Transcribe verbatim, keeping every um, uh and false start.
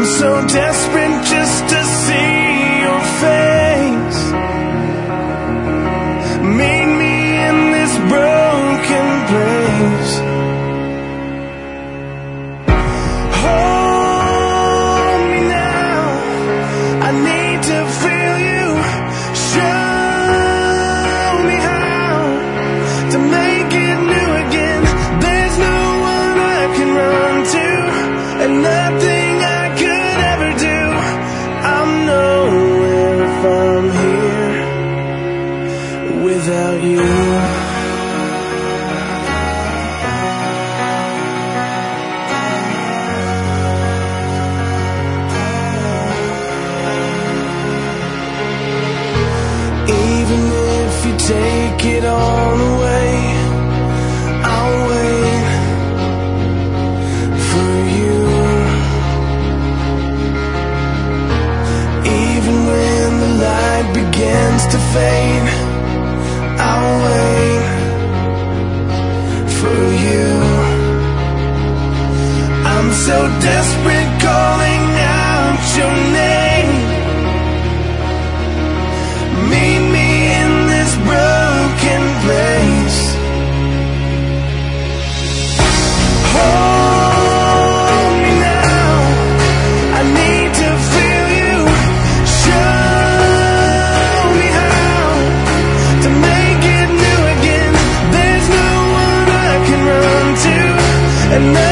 so desperate just to see your face. Meet me in this broken place. Hold me now, I need to feel you. Show me how to make it new again. There's no one I can run to, and nothing I could ever do. I'm nowhere if I'm here without you. Even if you take it all away, I'll wait for you. Even when the light begins to fade, I'll wait for you. I'm so desperate, calling out your name. Meet me in this broken place. Hold me now, I need to feel you. Show me how to make it new again. There's no one I can run to, and